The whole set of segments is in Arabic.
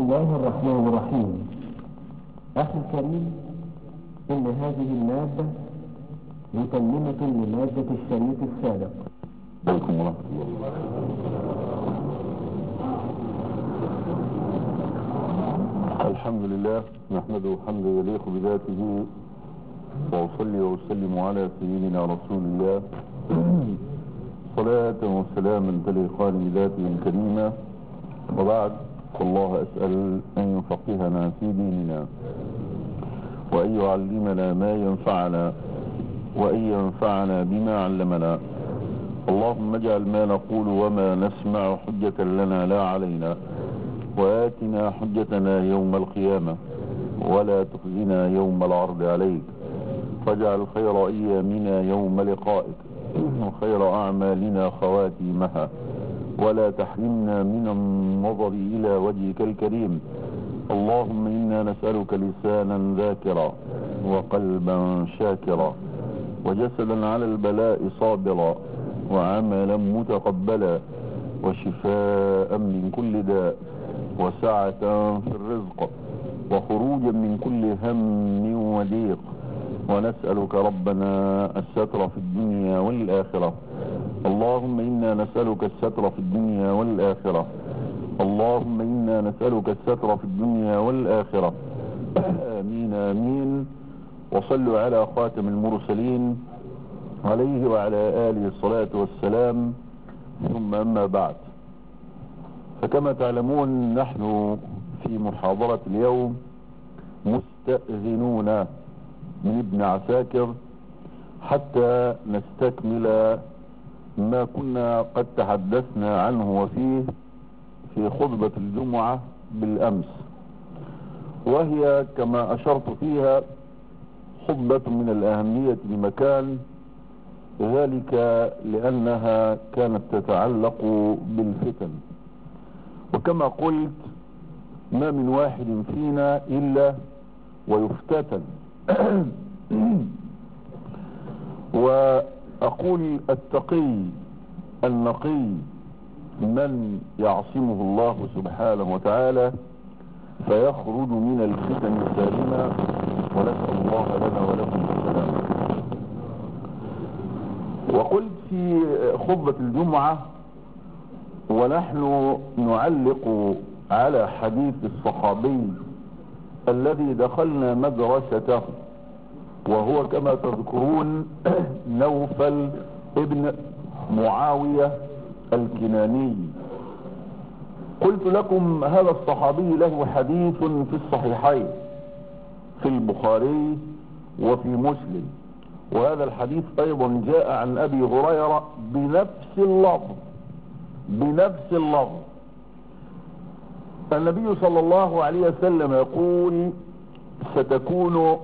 الله الرحمن الرحيم. أخي الكريم، إن هذه المادة متممة لمادة الشريط السابق. عليكم ورحمة الله. الحمد لله نحمده حمدا يليق بذاته، وأصلي وأسلم على سيدنا رسول الله صلاة وسلاما تليقان بذاته الكريمة. وبعد، فالله أسأل أن يفقهنا في ديننا، وأن يعلمنا ما ينفعنا، وأن ينفعنا بما علمنا. اللهم اجعل ما نقول وما نسمع حجة لنا لا علينا، وآتنا حجتنا يوم القيامة، ولا تخزنا يوم العرض عليك. واجعل خير أيامنا يوم لقائك، وخير أعمالنا خواتيمها، ولا تحرمنا من النظر إلى وجهك الكريم. اللهم إنا نسألك لسانا ذاكرا، وقلبا شاكرا، وجسدا على البلاء صابرا، وعملا متقبلا، وشفاء من كل داء، وسعة في الرزق، وخروجا من كل هم وضيق. ونسألك ربنا الستر في الدنيا والآخرة. اللهم إنا نسألك الستر في الدنيا والآخرة. اللهم إنا نسألك الستر في الدنيا والآخرة. آمين آمين. وصلوا على خاتم المرسلين عليه وعلى آله الصلاة والسلام. ثم أما بعد، فكما تعلمون نحن في محاضرة اليوم مستأذنون من ابن عساكر حتى نستكمل ما كنا قد تحدثنا عنه وفيه في خطبة الجمعة بالأمس، وهي كما أشرت فيها خطبة من الأهمية بمكان، ذلك لأنها كانت تتعلق بالفتن. وكما قلت، ما من واحد فينا إلا ويفتتن. وأقول التقي النقي من يعصمه الله سبحانه وتعالى فيخرج من الفتن سالما، ونسأل الله لنا ولكم السلام. وقلت في خطبة الجمعة ونحن نعلق على حديث الصحابي الذي دخلنا مدرسته، وهو كما تذكرون نوفل ابن معاوية الكناني. قلت لكم هذا الصحابي له حديث في الصحيحين في البخاري وفي مسلم، وهذا الحديث ايضا جاء عن ابي هريرة بنفس اللفظ. النبي صلى الله عليه وسلم يقول: ستكون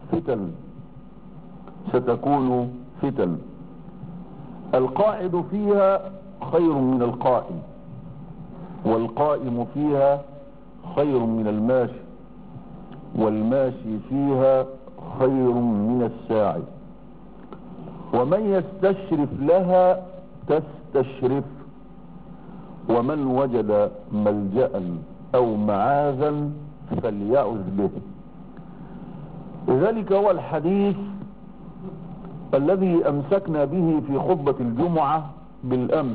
فتن القاعد فيها خير من القائم، والقائم فيها خير من الماشي، والماشي فيها خير من الساعي، ومن يستشرف لها تستشرف، ومن وجد ملجأ أو معاذا فليعذ به. ذلك هو الحديث الذي أمسكنا به في خطبة الجمعة بالأمس.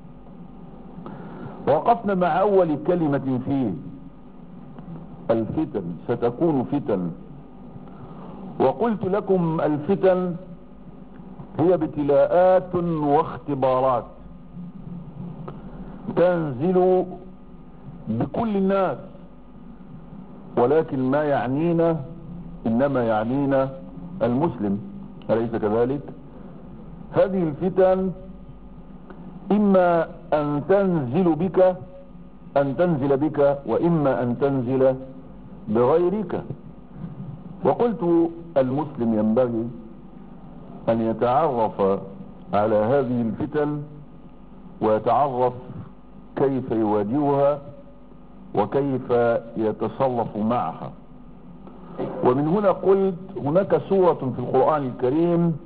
وقفنا مع أول كلمة فيه: الفتن، ستكون فتن. وقلت لكم الفتن هي ابتلاءات واختبارات تنزل بكل الناس، ولكن ما يعنينا إنما يعنينا المسلم، أليس كذلك؟ هذه الفتن إما أن تنزل بك وإما أن تنزل بغيرك. وقلت المسلم ينبغي أن يتعرف على هذه الفتن، ويتعرف كيف يواجهها وكيف يتصرف معها. ومن هنا قلت هناك سورة في القرآن الكريم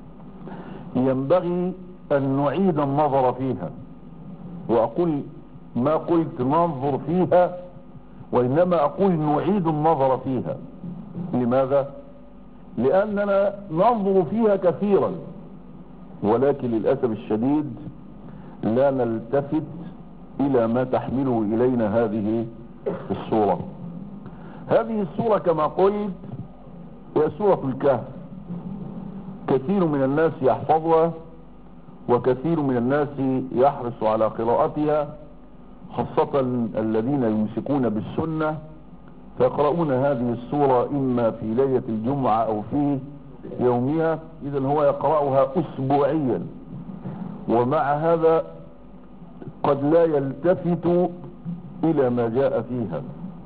ينبغي أن نعيد النظر فيها، وأقول ما قلت ننظر فيها وإنما أقول نعيد النظر فيها. لماذا؟ لأننا ننظر فيها كثيرا، ولكن للأسف الشديد لا نلتفت إلى ما تحمله إلينا هذه السورة. هذه السورة كما قلت هي سورة الكهف. كثير من الناس يحفظها، وكثير من الناس يحرص على قراءتها، خاصة الذين يمسكون بالسنة فيقرؤون هذه السورة إما في ليلة الجمعة أو في يومها. إذن هو يقرأها أسبوعيا، ومع هذا قد لا يلتفت إلى ما جاء فيها.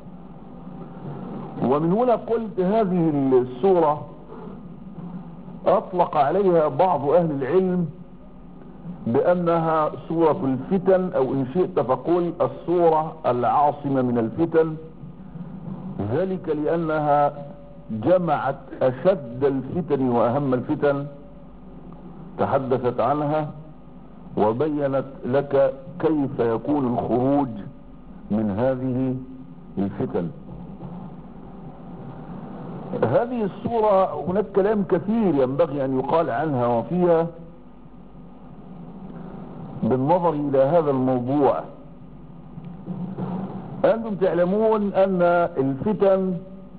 ومن هنا قلت هذه السورة أطلق عليها بعض أهل العلم بأنها سورة الفتن، أو إن شئت فقل السورة العاصمة من الفتن، ذلك لأنها جمعت أشد الفتن وأهم الفتن، تحدثت عنها وبينت لك كيف يكون الخروج من هذه الفتن. هذه السورة هناك كلام كثير ينبغي أن يقال عنها وفيها بالنظر إلى هذا الموضوع. أنتم تعلمون أن الفتن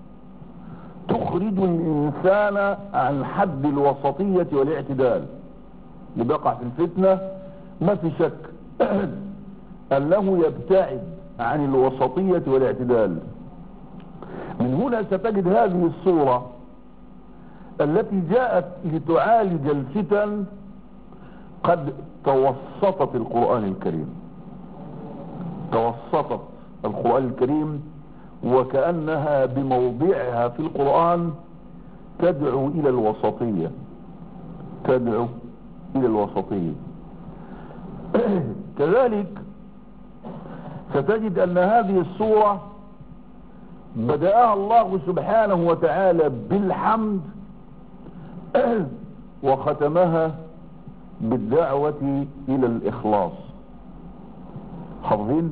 تخرج الإنسان عن حد الوسطية والاعتدال. اللي بيقع في الفتنة ما في شك أنه يبتعد عن الوسطية والاعتدال. من هنا ستجد هذه السورة التي جاءت لتعالج الفتن قد توسطت القرآن الكريم، توسطت القرآن الكريم، وكأنها بموضعها في القرآن تدعو إلى الوسطية، تدعو إلى الوسطية. كذلك ستجد أن هذه السورة بدأها الله سبحانه وتعالى بالحمد وختمها بالدعوة إلى الإخلاص. حافظين؟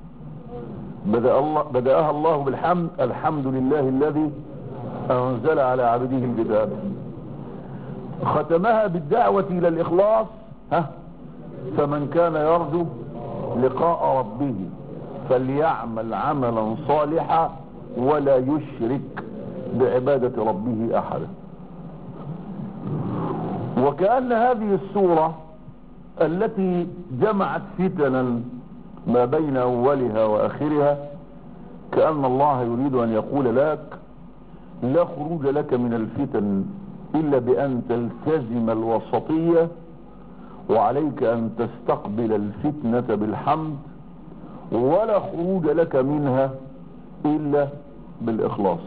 بدأها الله بالحمد، الحمد لله الذي أنزل على عبده الكتاب. ختمها بالدعوة إلى الإخلاص، فمن كان يرجو لقاء ربه فليعمل عملا صالحا ولا يشرك بعبادة ربه أحدا. وكأن هذه السورة التي جمعت فتنا ما بين أولها وآخرها، كأن الله يريد أن يقول لك لا خروج لك من الفتن إلا بأن تلتزم الوسطية، وعليك أن تستقبل الفتنة بالحمد، ولا خروج لك منها إلا بالإخلاص.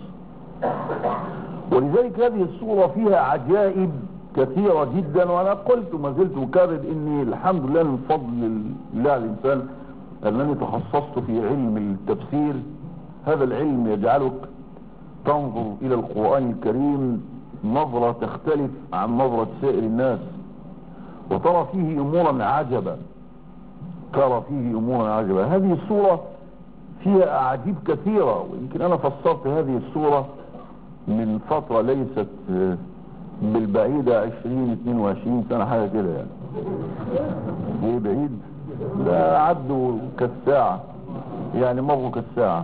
ولذلك هذه السورة فيها عجائب كثيرة جدا، وأنا قلت وما زلت أكرر إني الحمد لله من فضل الله على الإنسان أنني تخصصت في علم التفسير. هذا العلم يجعلك تنظر إلى القرآن الكريم نظرة تختلف عن نظرة سائر الناس، وترى فيه أمورا عجبا، ترى فيه أمورا عجبا. هذه السورة فيها أعاجيب كثيرة، ويمكن أنا فسرت هذه السورة من فترة ليست بالبعيدة 20-22 سنة حاجة كده يعني. ايه بعيد؟ لا عدوا كالساعة يعني، مروا كالساعة.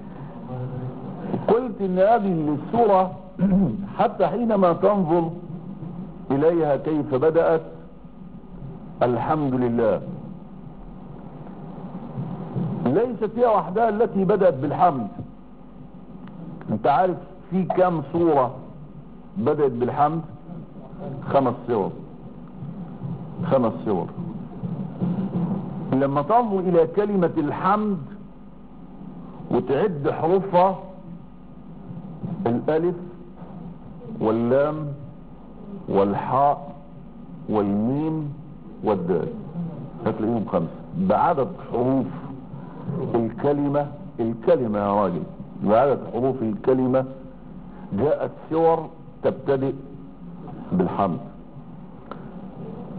قلت ان هذه السورة حتى حينما تنظر اليها كيف بدأت، الحمد لله ليست هي وحدها التي بدأت بالحمد. انت عارف في كم سورة بدأت بالحمد؟ 5 سور، 5 سور. لما تنظر الى كلمة الحمد وتعد حروفها، الالف واللام والحاء والميم والدال، هتلاقيهم 5 بعدد حروف الكلمة يا راجل، بعدد حروف الكلمة جاءت سور تبتدئ بالحمد.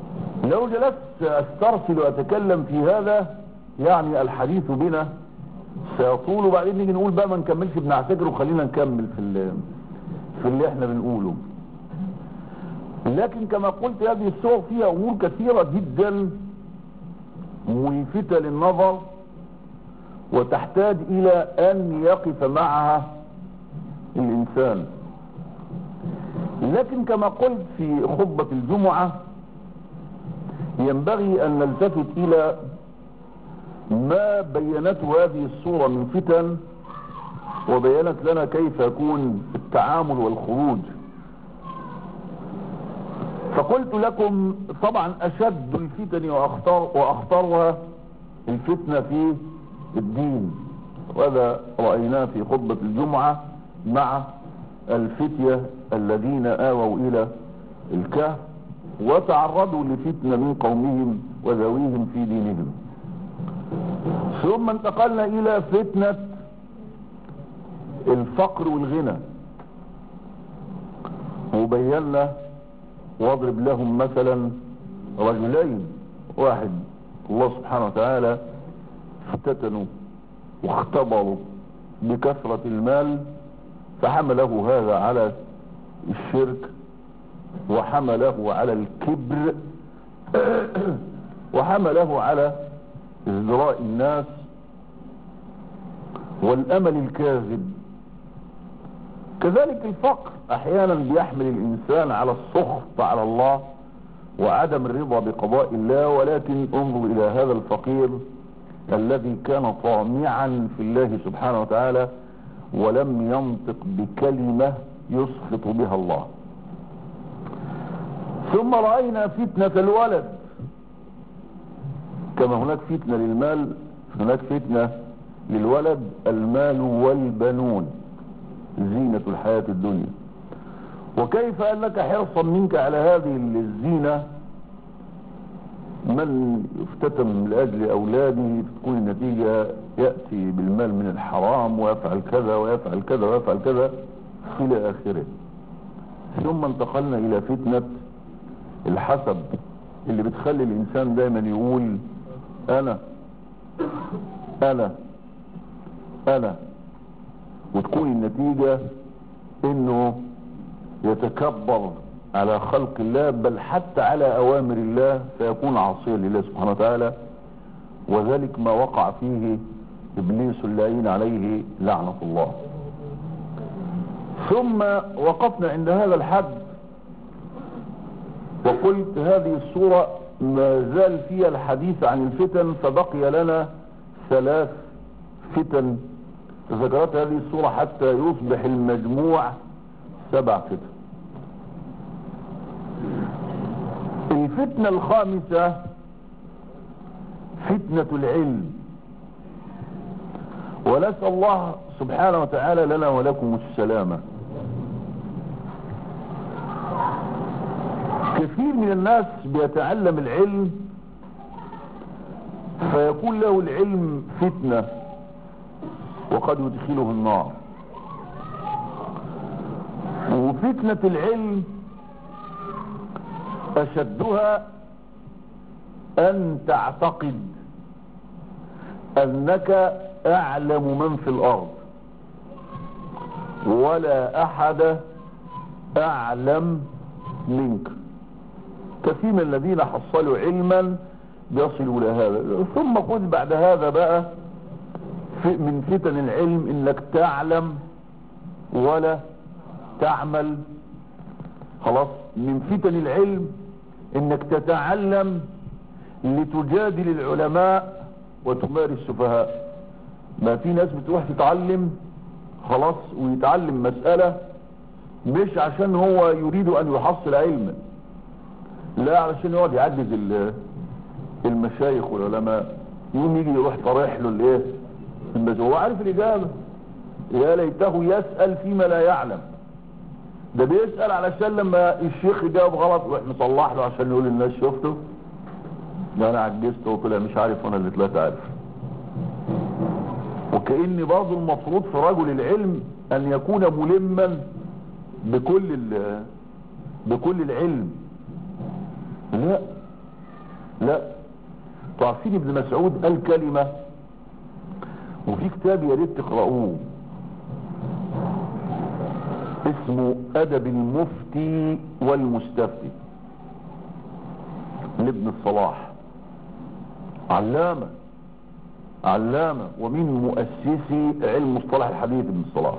لو جلست استرسل واتكلم في هذا يعني الحديث بنا سيطول، وبعدين نيجي نقول بقى ما نكملش ابن عساكر وخلينا نكمل في اللي احنا بنقوله. لكن كما قلت هذه السور فيها امور كثيرة جدا ملفتة للنظر، وتحتاج الى ان يقف معها الانسان. لكن كما قلت في خطبة الجمعة ينبغي ان نلتفت الى ما بينته هذه الصورة من فتن، وبينت لنا كيف يكون التعامل والخروج. فقلت لكم طبعا اشد الفتن واخطرها الفتنة في الدين، وهذا رأيناه في خطبة الجمعة مع الفتية الذين آووا الى الكهف وتعرضوا لفتنة من قومهم وذويهم في دينهم. ثم انتقلنا الى فتنة الفقر والغنى، وبينا واضرب لهم مثلا رجلين، واحد الله سبحانه وتعالى افتتنوا واختبروا بكثرة المال فحمله هذا على الشرك، وحمله على الكبر، وحمله على ازدراء الناس والامل الكاذب. كذلك الفقر احيانا بيحمل الانسان على السخط على الله وعدم الرضا بقضاء الله. ولكن انظر الى هذا الفقير الذي كان طامعا في الله سبحانه وتعالى ولم ينطق بكلمة يسخط بها الله. ثم رأينا فتنة الولد، كما هناك فتنة للمال هناك فتنة للولد، المال والبنون زينة الحياة الدنيا. وكيف أنك حرصا منك على هذه الزينة، من يفتتن لأجل أولاده تكون النتيجة يأتي بالمال من الحرام ويفعل كذا ويفعل كذا ويفعل كذا إلى آخره. ثم انتقلنا إلى فتنة الحسب اللي بتخلي الإنسان دايما يقول أنا أنا أنا، وتكون النتيجة إنه يتكبر على خلق الله، بل حتى على أوامر الله، فيكون عاصيا لله سبحانه وتعالى. وذلك ما وقع فيه إبليس اللعين عليه لعنة الله. ثم وقفنا عند هذا الحد وقلت هذه السورة ما زال فيها الحديث عن الفتن، فبقي لنا 3 فتن ذكرت هذه السورة حتى يصبح المجموع 7 فتن. الفتنة الخامسة فتنة العلم، ونسأل الله سبحانه وتعالى لنا ولكم السلامة. كثير من الناس بيتعلم العلم فيكون له العلم فتنة وقد يدخله النار. وفتنة العلم أشدها أن تعتقد أنك أعلم من في الأرض ولا أحد أعلم منك. كثير من الذين حصلوا علما بيصلوا إلى هذا. ثم خذ بعد هذا بقى من فتن العلم إنك تعلم ولا تعمل. خلاص، من فتن العلم إنك تتعلم لتجادل العلماء وتماري السفهاء. ما في ناس بتروح تتعلم خلاص ويتعلم مسألة مش عشان هو يريد أن يحصل علما، لا علشان يقعد يعجز المشايخ والعلماء. يوم يجي يروح طرح له الايه هو عارف الإجابة، يا ليته يسأل فيما لا يعلم. ده بيسأل علشان لما الشيخ يجاوب غلط يروح مصلح له عشان يقول للناس شفته ده انا عجزت وطلع مش عارف وانا اللي طلعت عارف. وكأن برضه المفروض في رجل العلم ان يكون ملما بكل العلم. لا تعرفين ابن مسعود قال كلمة وفي كتاب يا ريت تقرأوه اسمه أدب المفتي والمستفتي لابن الصلاح، علامة ومن مؤسسي علم مصطلح الحديث ابن الصلاح.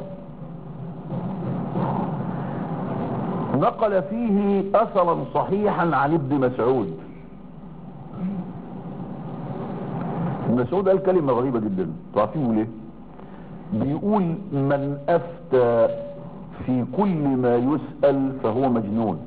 نقل فيه أثرا صحيحا عن ابن مسعود. ابن مسعود قال كلمة غريبة جدا، تعرفين ليه؟ بيقول من أفتى في كل ما يسأل فهو مجنون.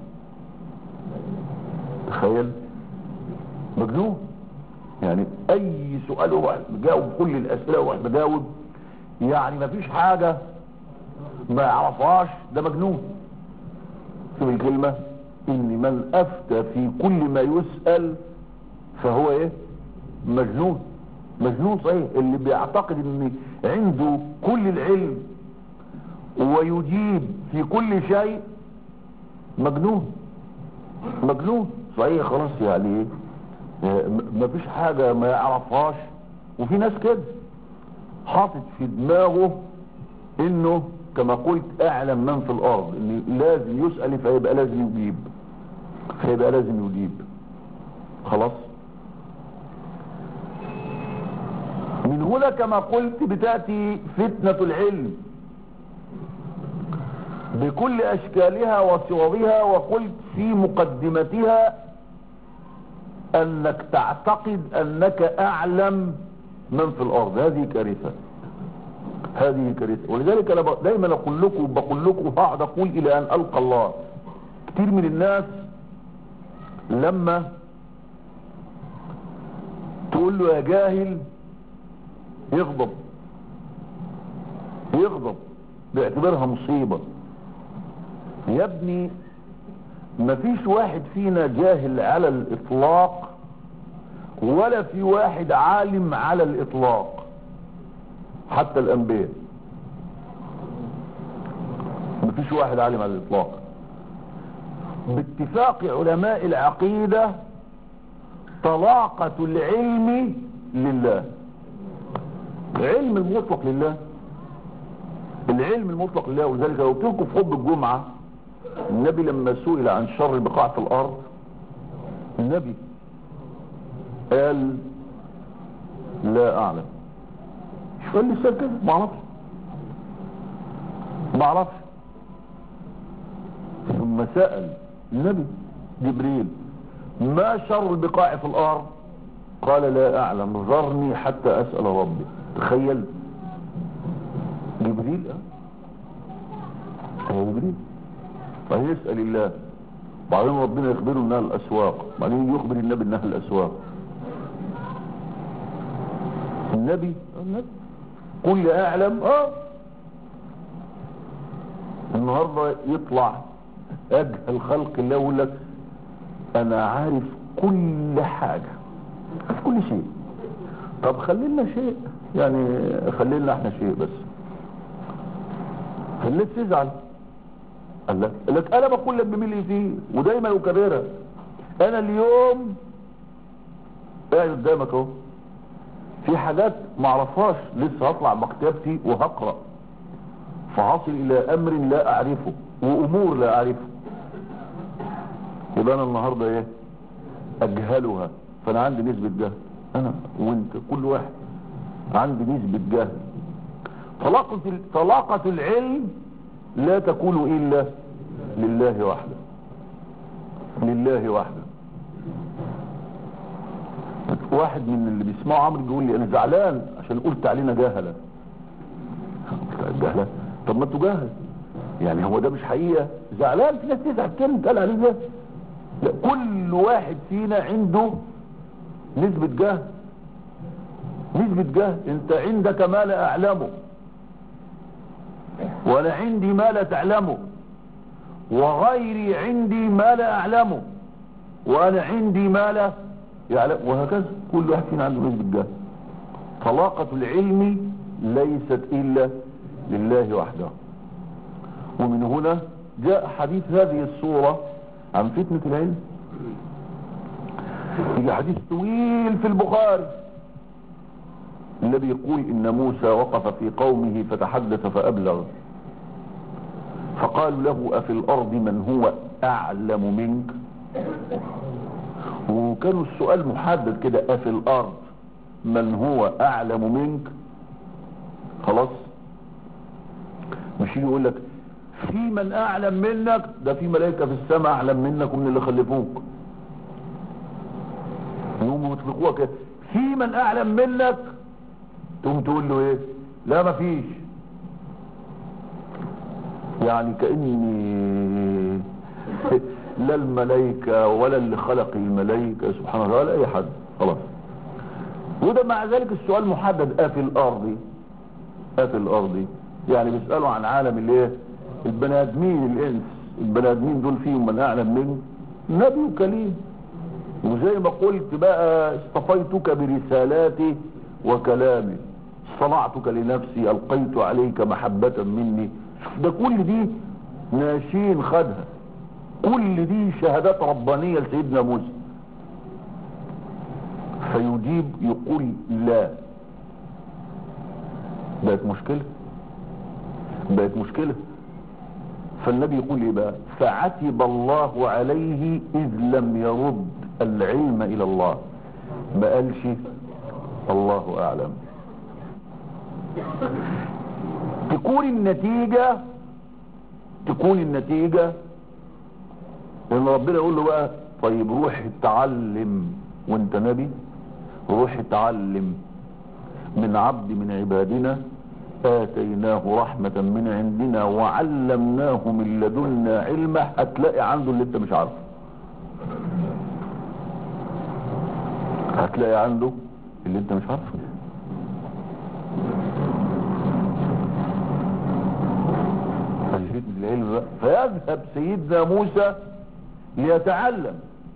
تخيل، مجنون. يعني اي سؤال هو بجاوب كل الاسئله وهو بجاوب، يعني ما فيش حاجه ما يعرفهاش، ده مجنون. شوف الكلمه، ان من افتى في كل ما يسأل فهو ايه؟ مجنون. مجنون صحيح، اللي بيعتقد ان عنده كل العلم ويجيب في كل شيء مجنون. مجنون صحيح، خلاص يعني ما فيش حاجة ما يعرفهاش. وفي ناس كده حاطط في دماغه انه كما قلت اعلم من في الارض، ان لازم يسأل فيبقى لازم يجيب، خلاص. من هنا كما قلت بتأتي فتنة العلم بكل اشكالها وصورها، وقلت في مقدمتها انك تعتقد انك اعلم من في الارض. هذه كارثة، ولذلك انا دايما بقول لكم وهقعد اقول الى ان القى الله. كتير من الناس لما تقول له يا جاهل يغضب، بيعتبرها مصيبة. يا ابني مفيش واحد فينا جاهل على الاطلاق، ولا في واحد عالم على الاطلاق، حتى الانبياء مفيش واحد عالم على الاطلاق. باتفاق علماء العقيدة طلاقة العلم لله، العلم المطلق لله. ولذلك لو قلت لكم في خطبة الجمعة، النبي لما سئل عن شر البقاع في الارض، النبي قال لا اعلم. شو قال لي السؤال كده؟ ما اعرفش. ثم سأل النبي جبريل ما شر البقاع في الارض؟ قال لا اعلم، ذرني حتى اسأل ربي. تخيل، جبريل جبريل فيسأل الله، بعدين ربنا يخبره انها الاسواق، بعدين يخبر النبي انها الاسواق. النبي قل اعلم. النهارده يطلع اجهل خلق الله يقول لك انا عارف كل حاجة في كل شيء. طب خلينا شيء، يعني خلينا احنا شيء بس، خليك تزعل. قال لك انا بقول لك بملي فيه ودايما اكررها. انا اليوم قاعد قدامك اهو، في حاجات ما اعرفهاش لسه، هطلع مكتبتي وهقرأ فهصل الى امر لا اعرفه وامور لا اعرفه، يبقى انا النهارده ايه؟ اجهلها. فانا عندي نسبة جهل، انا وانت كل واحد عندي نسبة جهل. طلاقة العلم لا تكون الا لله وحده. واحد من اللي بيسمعوا عمرو بيقول لي انا زعلان عشان قلت علينا جهلة. جهلة؟ طب ما انتوا جهل، يعني هو ده مش حقيقة؟ زعلان، في ناس تزعل كلمة قال عليه ده. لا، كل واحد فينا عنده نسبة جهل. انت عندك ما لا اعلمه، وانا عندي ما لا تعلمه، وغيري عندي ما لا اعلمه، وانا عندي ما لا يعلم، وهكذا كل واحد فينا عنده نسبة جهل. طلاقة العلم ليست الا لله وحده. ومن هنا جاء حديث هذه الصورة عن فتنة العلم. يجي حديث طويل في البخاري النبي يقول ان موسى وقف في قومه فتحدث فابلغ، فقالوا له افي الارض من هو اعلم منك؟ وكانوا السؤال محدد كده، افي الارض من هو اعلم منك؟ خلاص، مش يجي يقول لك في من اعلم منك، ده في ملائكة في السماء اعلم منك ومن اللي خلفوك، يقوموا يطلقوها كده، في من اعلم منك، تقوم تقول له ايه؟ لا مفيش. يعني كأني لا الملائكة ولا اللي خلق الملائكة سبحانه وتعالى ولا اي حد، خلاص. وده مع ذلك السؤال محدد، افي الارض، افي الارض، يعني بيسألوا عن عالم الايه؟ البني ادمين، الانس، البني ادمين دول فيهم من اعلم منه؟ نبي وكليم. وزي ما قلت بقى، اصطفيتك برسالاتي وكلامي، صنعتك لنفسي، القيت عليك محبة مني. ده كل دي ناشين خدها، كل دي شهادات ربانية لسيدنا موسى. فيجيب يقول لا، بقت مشكلة، بقت مشكلة. فالنبي يقول ايه بقى؟ فعتب الله عليه اذ لم يرد العلم الى الله، ما قالش الله اعلم. تكون النتيجة ان ربنا يقول له بقى طيب روح اتعلم وانت نبي، روح اتعلم من عبد من عبادنا آتيناه رحمة من عندنا وعلمناه من لدنا علمه، هتلاقي عنده اللي انت مش عارفه، هتلاقي عنده اللي انت مش عارفه. العلم بقى. فيذهب سيدنا موسى ليتعلم،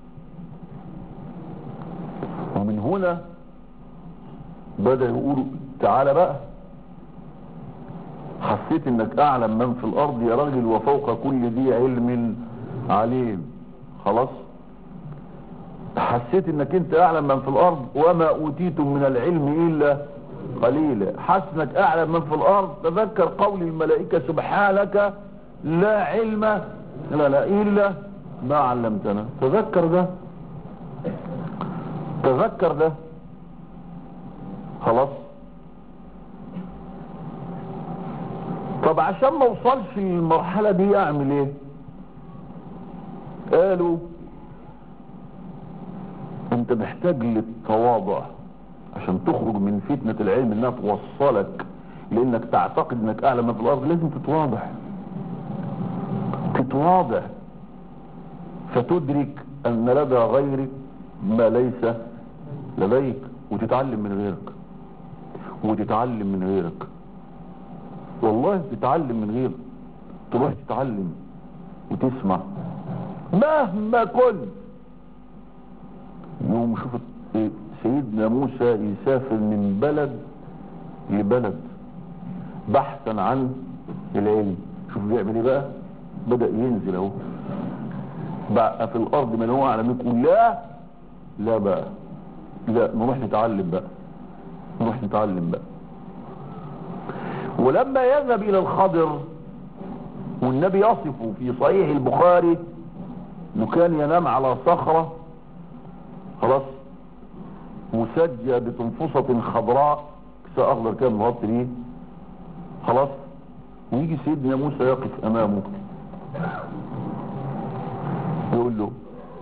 ومن هنا بدأ يقول تعالى بقى، حسيت انك اعلم من في الارض يا راجل وفوق كل ذي علم عليم، خلاص، حسيت انك انت اعلم من في الارض وما اوتيتم من العلم الا قليلا، حاسس انك اعلم من في الارض، تذكر قول الملائكة سبحانك لا علم لنا الا ما علمتنا، تذكر ده، تذكر ده، خلاص. طب عشان ما اوصلش للمرحلة دي اعمل ايه؟ قالوا انت محتاج للتواضع عشان تخرج من فتنة العلم انها توصلك لانك تعتقد انك اعلم في الارض. لازم تتواضع، تتواضع فتدرك ان لدى غيرك ما ليس لديك، وتتعلم من غيرك، وتتعلم من غيرك، والله تتعلم من غيرك، تروح تتعلم وتسمع مهما كنت. يوم شوف سيدنا موسى يسافر من بلد لبلد بحثا عن العلم، شوف بيعمل ايه بقى، بدأ ينزل اهو بقى في الارض من هو اعلم منكم، لا لا بقى، لا نروح نتعلم بقى، نروح نتعلم بقى. ولما يذهب الى الخضر، والنبي يصفه في صحيح البخاري انه كان ينام على صخرة، خلاص، مسجى بتنفصة خضراء، كساء اخضر كان مغطي ليه، خلاص، ويجي سيدنا موسى يقف امامه يقول له،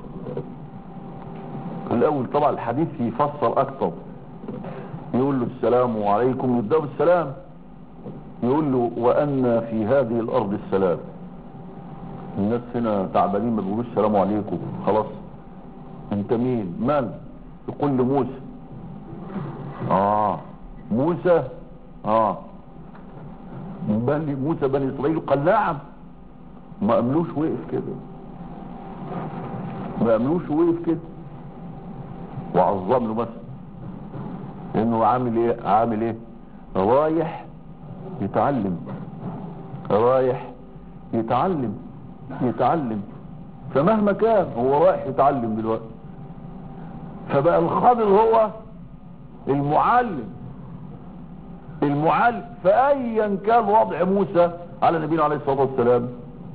الاول طبعا الحديث يفسر اكتر، يقول له السلام عليكم، يبدأ بالسلام، يقول له وأن في هذه الأرض السلام، الناس هنا تعبانين ما بيقولوش السلام عليكم، خلاص، انت مين؟ من؟ يقول له موسى. موسى، موسى بني إسرائيل، قال نعم. ما قاملوش وقف كده، ما قاملوش وقف كده وعظم له مثلا انه عامل ايه، عامل ايه، رايح يتعلم، رايح يتعلم، يتعلم، فمهما كان هو رايح يتعلم دلوقتي. فبقى الخضر هو المعلم، المعالج فأيا كان وضع موسى على نبينا عليه الصلاة والسلام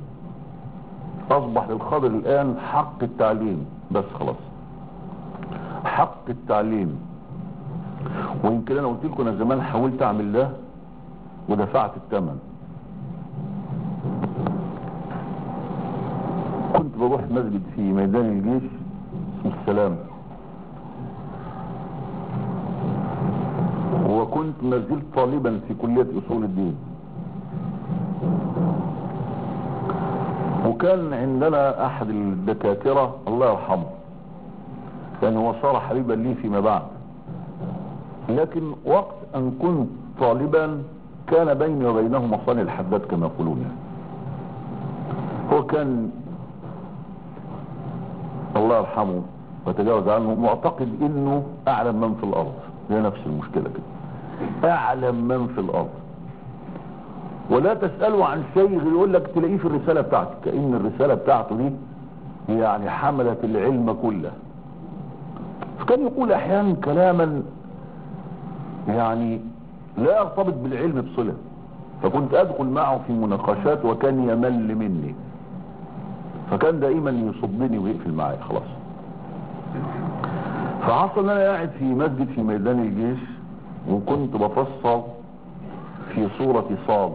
أصبح للخضر الآن حق التعليم بس خلاص، حق التعليم. ويمكن أنا قلت لكم أنا زمان حاولت أعمل ده ودفعت الثمن. كنت بروح مسجد في ميدان الجيش اسمه السلام، وكنت ما زلت طالبا في كلية أصول الدين، وكان عندنا أحد الدكاترة الله يرحمه، يعني هو صار حبيبا لي فيما بعد، لكن وقت أن كنت طالبا كان بيني وبينه مصانع الحداد كما يقولون. هو كان الله يرحمه وتجاوز عنه معتقد انه اعلم من في الارض، هي نفس المشكلة كده، اعلم من في الارض، ولا تسأله عن شيء غير يقول لك تلاقيه في الرسالة بتاعته، كأن الرسالة بتاعته دي يعني حملت العلم كله. فكان يقول احيانا كلاما يعني لا يرتبط بالعلم بصلة، فكنت ادخل معه في مناقشات وكان يمل مني، فكان دائما يصدني ويقفل معي خلاص. فحصل ان انا قاعد في مسجد في ميدان الجيش وكنت بفسر في سورة صاد،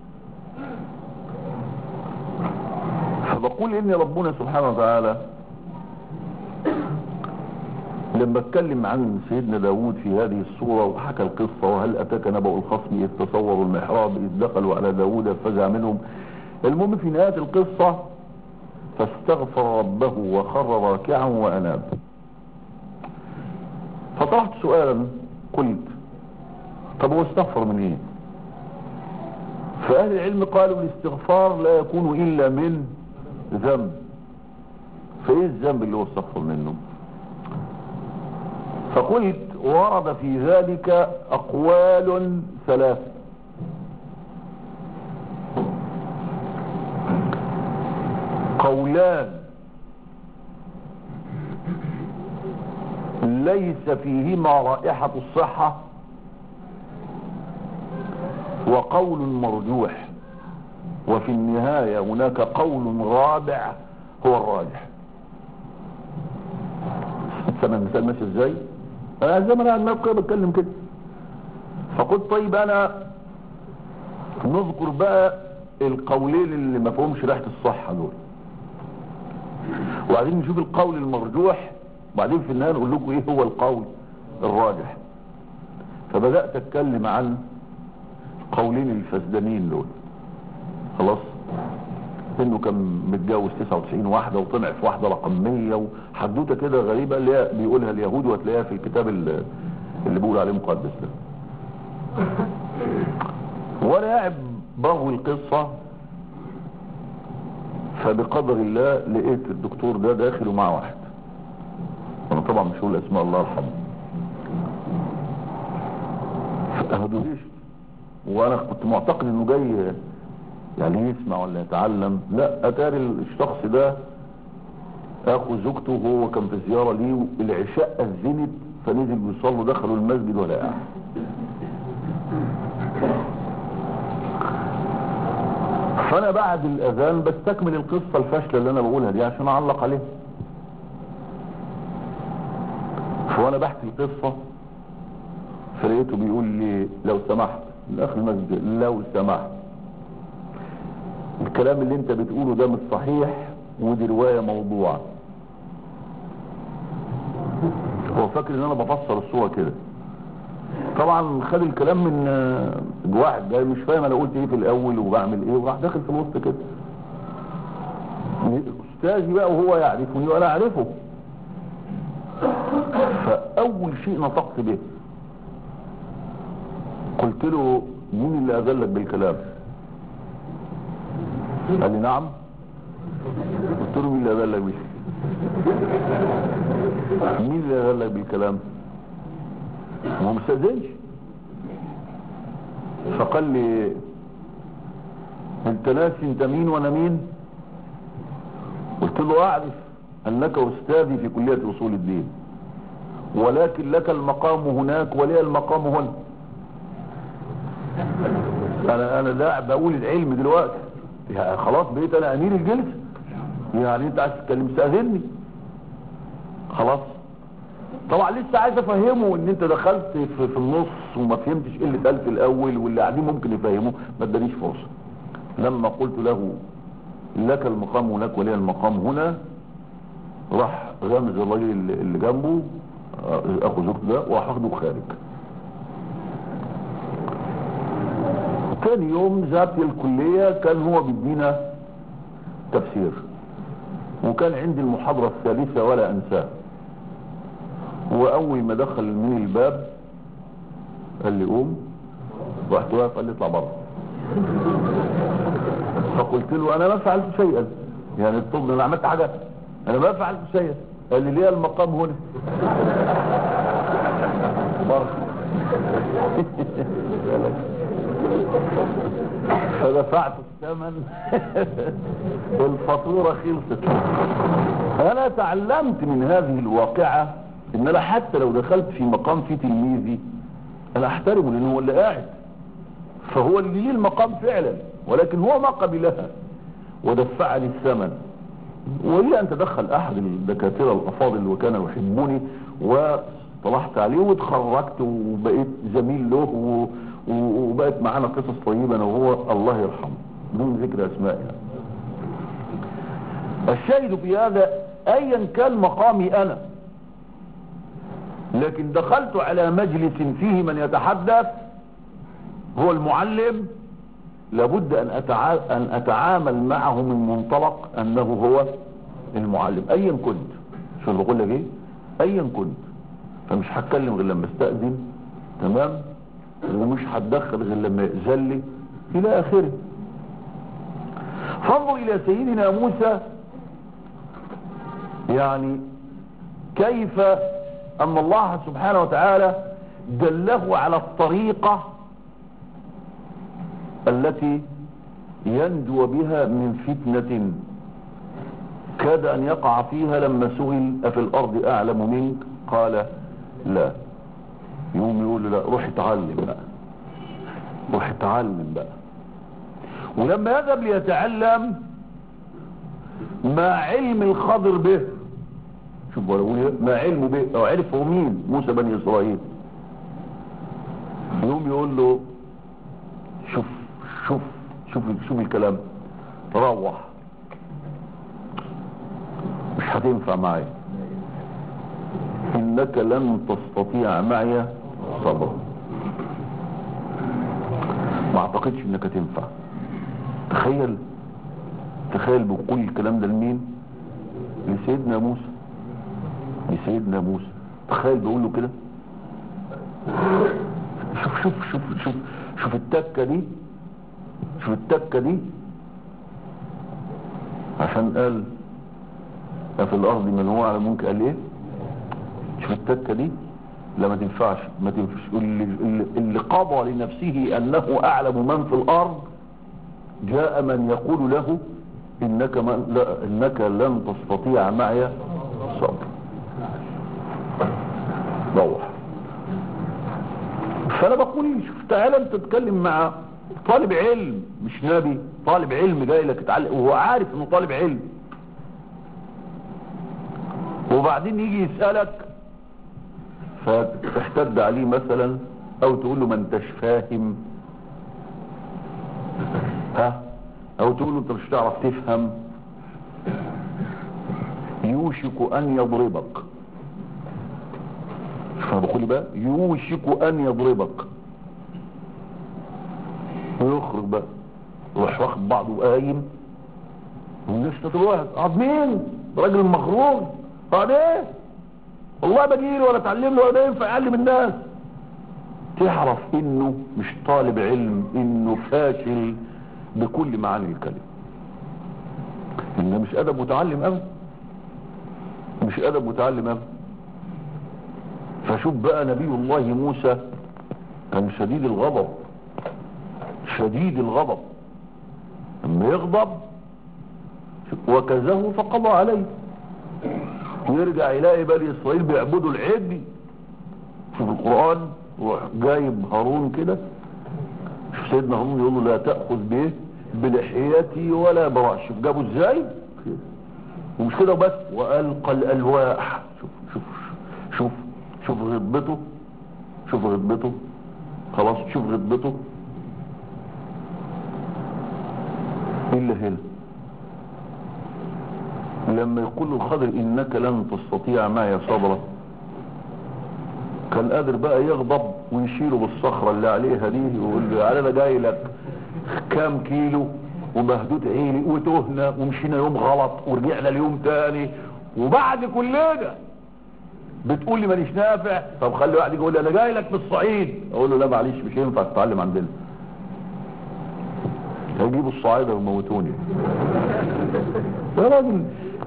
فبقول ان ربنا سبحانه وتعالى لما اتكلم عن سيدنا داود في هذه السورة وحكى القصة، وهل اتاك نبأ الخصم اذ تصوروا المحراب اذ دخلوا على داود فزع منهم، المهم في نهاية القصة فاستغفر ربه وخر راكعا واناب. فطرحت سؤالا قلت طب هو استغفر من ايه؟ فاهل العلم قالوا الاستغفار لا يكون الا من ذنب، فايه الذنب اللي هو استغفر منه؟ فقلت ورد في ذلك اقوال ثلاثة. قولان ليس فيهما رائحة الصحة، وقول مرجوح، وفي النهاية هناك قول رابع هو الراجح. سمع المثال ماشي ازاي؟ انا زي ما انا عمال بتكلم كده. فقلت طيب انا نذكر بقى القولين اللي ما فيهمش ريحة الصحة دول، وبعدين نشوف القول المرجوح، وبعدين في النهاية نقول لكم ايه هو القول الراجح. فبدأت اتكلم عن قولين الفسدانين دول. خلاص، انه كان متجوز 99 واحدة وطلع في واحدة رقم 100 وحدوته كده غريبة اللي هي بيقولها اليهود وهتلاقيها في الكتاب اللي بيقول عليه مقدس ده. وانا قاعد بروي القصة، فبقدر الله لقيت الدكتور ده داخل ومعه واحد، انا طبعا مش هقول اسماء الله يرحمه، فاهدوهيش، وانا كنت معتقد انه جاي يعني يسمع ولا يتعلم. لا، اتاري الشخص ده اخو زوجته وهو كان في زيارة ليه، العشاء اذنت فنزل بيصلوا دخلوا المسجد ولا قاعد. فانا بعد الاذان بستكمل القصة الفاشلة اللي انا بقولها دي عشان اعلق عليها. فانا بحكي القصة فلقيته بيقول لي لو سمحت الاخ المسجد، لو سمحت الكلام اللي انت بتقوله ده مش صحيح ودي رواية موضوعة. هو فاكر ان انا بفسر الصورة كده. طبعا خد الكلام من واحد جاي مش فاهم انا قلت ايه في الاول وبعمل ايه، وراح داخل في الوسط كده. استاذي بقى وهو يعرفني وانا اعرفه. فاول شيء نطقت به قلت له مين اللي اذلك بالكلام؟ قال لي نعم. قلت له مين اللي اذلك بيه؟ مين اللي اذلك بالكلام؟ هو مستأذنش. فقال لي انت ناسي انت مين وانا مين؟ قلت له اعرف انك استاذي في كلية اصول الدين، ولكن لك المقام هناك ولي المقام هنا. انا لا بقول العلم دلوقتي، يعني خلاص بقيت انا امير الجلسه، يعني انت عايز تتكلم استاذني خلاص. طبعا لسه عايز افهمه ان انت دخلت في النص وما فهمتش ايه اللي اتقال في الاول، واللي قاعدين ممكن يفهموه، ما ادانيش فرصه. لما قلت له لك المقام هناك ولي المقام هنا، راح غمز الراجل اللي جنبه اخو زوجته ده وراح واخده خارج. تاني يوم ذهبت الكليه، كان هو بيدينا تفسير، وكان عندي المحاضره الثالثه ولا انساها. واول ما دخل من الباب قال لي قوم، رحت واقف قال لي اطلع بره. فقلت له انا ما فعلت شيئا، يعني الطب انا عملت حاجه؟ انا ما فعلت شيئا. قال لي ليه المقام هنا؟ بره. فدفعت الثمن. الفاتوره خلصت. انا تعلمت من هذه الواقعه ان انا حتى لو دخلت في مقام في تلميذي انا احترمه، لانه هو اللي قاعد، فهو اللي ليه المقام فعلا، ولكن هو ما قبلها ودفعني الثمن. ولي ان تدخل احد الدكاتره الافاضل وكان يحبني، وطلعت عليه واتخرجت وبقيت زميل له، وبقت معانا قصص طيبه انا وهو الله يرحمه بدون ذكر اسماء. يعني الشاهد في هذا ايا كان مقامي انا، لكن دخلت على مجلس فيه من يتحدث هو المعلم، لابد ان اتعامل معه من منطلق انه هو المعلم ايا كنت. شو بقول لك ايه؟ ايا كنت. فمش هتكلم غير لما استأذن، تمام، ومش هتدخل غير لما يأذن لي الى اخره. فانظر الى سيدنا موسى، يعني كيف ان الله سبحانه وتعالى دله على الطريقة التي ينجو بها من فتنة كاد ان يقع فيها لما سئل افي الارض اعلم منك قال لا. يقوم يقول له لا، روح اتعلم بقى، روح اتعلم بقى. ولما يذهب ليتعلم مع علم الخضر به، شوف بقول ايه، ما علمه به، او عرف هو مين موسى بني اسرائيل، يقوم يقول له شوف شوف شوف شوف الكلام، روح، مش هتنفع معي، انك لن تستطيع معي صبرا. ما اعتقدش انك هتنفع. تخيل بكل الكلام ده لمين؟ لسيدنا موسى، لسيدنا موسى. تخيل بيقول له كده. شوف شوف شوف شوف شوف التكه دي، شوف التكه دي، عشان قال في الارض من هو على منك قال ايه؟ شوف التكه دي. لا ما تنفعش، ما تنفعش. اللي قضى لنفسه انه اعلم من في الارض جاء من يقول له انك لن تستطيع معي صبر. روح. فانا بقول شوف تعالى انت تتكلم مع طالب علم مش نبي، طالب علم جاي لك يتعلم وهو عارف انه طالب علم، وبعدين يجي يسألك فتحتد عليه مثلا، او تقول له ما انتش فاهم، ها، او تقول له انت مش هتعرف تفهم، يوشك ان يضربك. فبقول بقى يوشك ان يضربك، ويخرج بقى يروح واخد بعضه وقايم، والناس تتروح قعد مين؟ راجل مغرور قعد ايه؟ والله بجيله ولا اتعلم له ولا ينفع يعلم الناس. تعرف انه مش طالب علم، انه فاشل بكل معاني الكلمه. انه مش ادب متعلم ابدا، مش ادب متعلم ابدا. فشوف بقى نبي الله موسى كان شديد الغضب، شديد الغضب، لما يغضب وكزه فقضى عليه، ويرجع يلاقي بني اسرائيل بيعبدوا العجل. شوف القرآن، جايب هارون كده شوف سيدنا هارون يقول له لا تأخذ به بلحيتي ولا برأسي، جابوا ازاي؟ ومش كده بس، وألقى الألواح. شوف شوف شوف غضبته، شوف غضبته، خلاص شوف غضبته إلا هنا لما يقول الخضر إنك لن تستطيع معي صبرا، كان قادر بقى يغضب ويشيله بالصخرة اللي عليها دي ويقول له يعني انا جاي لك كام كيلو ومهدود عيني وتهنا ومشينا يوم غلط ورجعنا اليوم تاني وبعد كل ده بتقول لي مانيش نافع. طب خلي واحد يقول لي انا جاي لك من الصعيد، اقول له لا معلش مش ينفع تتعلم عندنا، هيجيبوا الصعايده ويموتوني. يا راجل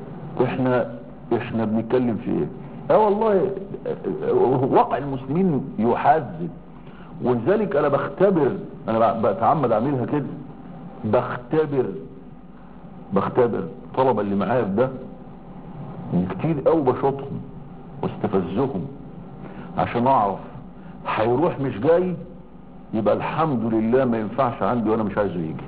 احنا بنتكلم في ايه؟ والله واقع المسلمين يحزن، ولذلك انا انا بتعمد اعملها كده، بختبر الطلبه اللي معايا في ده كتير قوي، بشوطهم واستفزهم عشان اعرف هيروح مش جاي يبقى الحمد لله ما ينفعش عندي وانا مش عايزه يجي،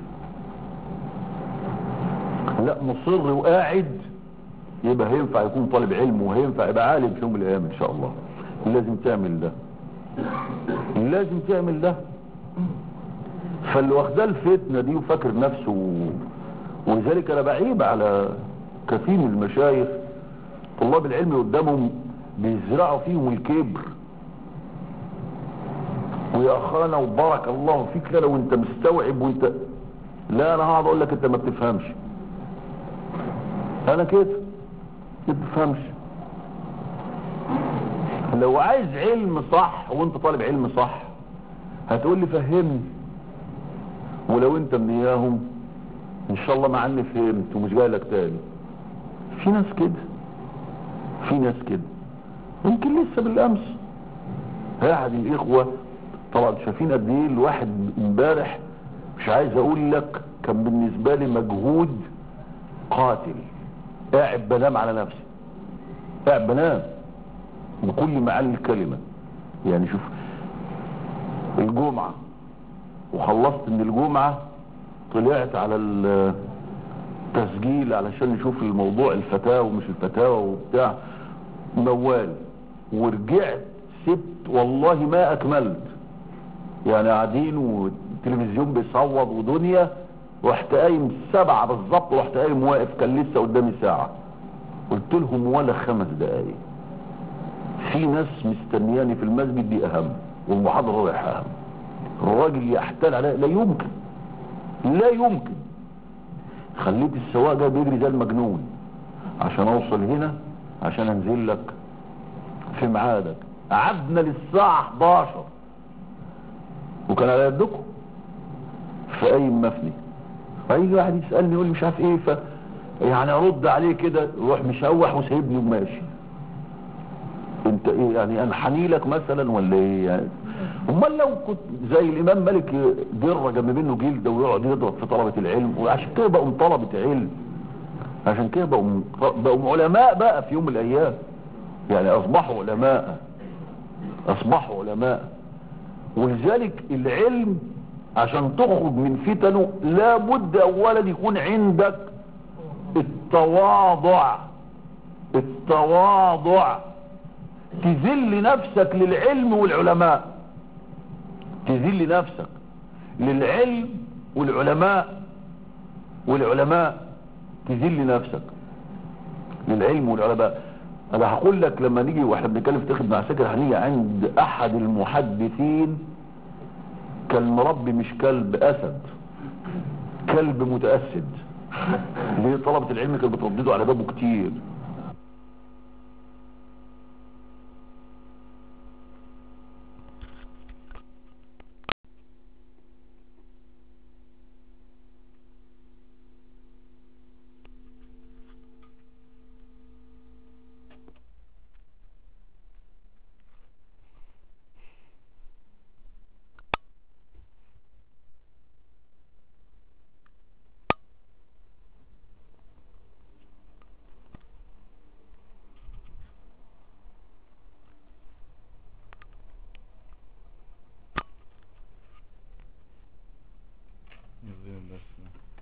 لا مصر وقاعد يبقى هينفع يكون طالب علم وهينفع يبقى عالم في يوم من الايام ان شاء الله. لازم تعمل ده، لازم تعمل ده. فاللي واخداه الفتنه دي وفاكر نفسه ولذلك انا بعيب على كثير من المشايخ طلاب العلم قدامهم بيزرعوا فيهم الكبر، ويا اخانا وبارك الله فيك لو انت مستوعب وانت لا انا هقعد اقول لك انت ما بتفهمش، انا كده ما بتفهمش. لو عايز علم صح وانت طالب علم صح هتقول لي فهمني، ولو انت من اياهم ان شاء الله مع اني فهمت ومش جاي لك تاني. في ناس كده يمكن لسه بالامس قاعد الاخوه طبعا شايفين قد ايه الواحد امبارح، مش عايز اقول لك كان بالنسبه لي مجهود قاتل، قاعد بنام على نفسي، قاعد بنام بكل معاني الكلمه. يعني شوف الجمعه وخلصت من الجمعه طلعت على التسجيل علشان نشوف الموضوع الفتاوى ومش الفتاوى وبتاع موال، ورجعت سبت والله ما اكملت، يعني قاعدين والتلفزيون بيصوت ودنيا، رحت قايم 7 بالظبط، رحت قايم واقف كان لسه قدامي ساعة، قلت لهم ولا 5 دقايق، في ناس مستنياني في المسجد دي اهم والمحاضرة رايح اهم. الراجل يحتال عليا لا يمكن خليت السواق ده بيجري زي المجنون عشان اوصل هنا عشان انزل لك في ميعادك، قعدنا للساعة 11 وكان على يدكم في اي مفني، فيجي واحد يسألني يقول لي مش عارف ايه، يعني ارد عليه كده يروح مشوح وسايبني وماشي. انت ايه يعني انحني لك مثلا ولا ايه يعني؟ امال لو كنت زي الامام مالك جره جنب منه جلده ويقعد يضرب في طلبة العلم، وعشان كده بقوا طلبة علم، عشان كده بقوا علماء بقى في يوم من الايام، يعني اصبحوا علماء. ولذلك العلم عشان تخرج من فتنه لابد اولا يكون عندك التواضع، تذل نفسك للعلم والعلماء، تذل نفسك للعلم والعلماء تذل نفسك للعلم والعلماء. انا هقول لك لما نيجي واحنا بنتكلم في تاخد مع سكر، هنيجي عند احد المحدثين كان مربي مش كلب اسد، كلب متأسد، ليه طلبة العلم كانت بترددوا على بابه كتير. يزين الدرس.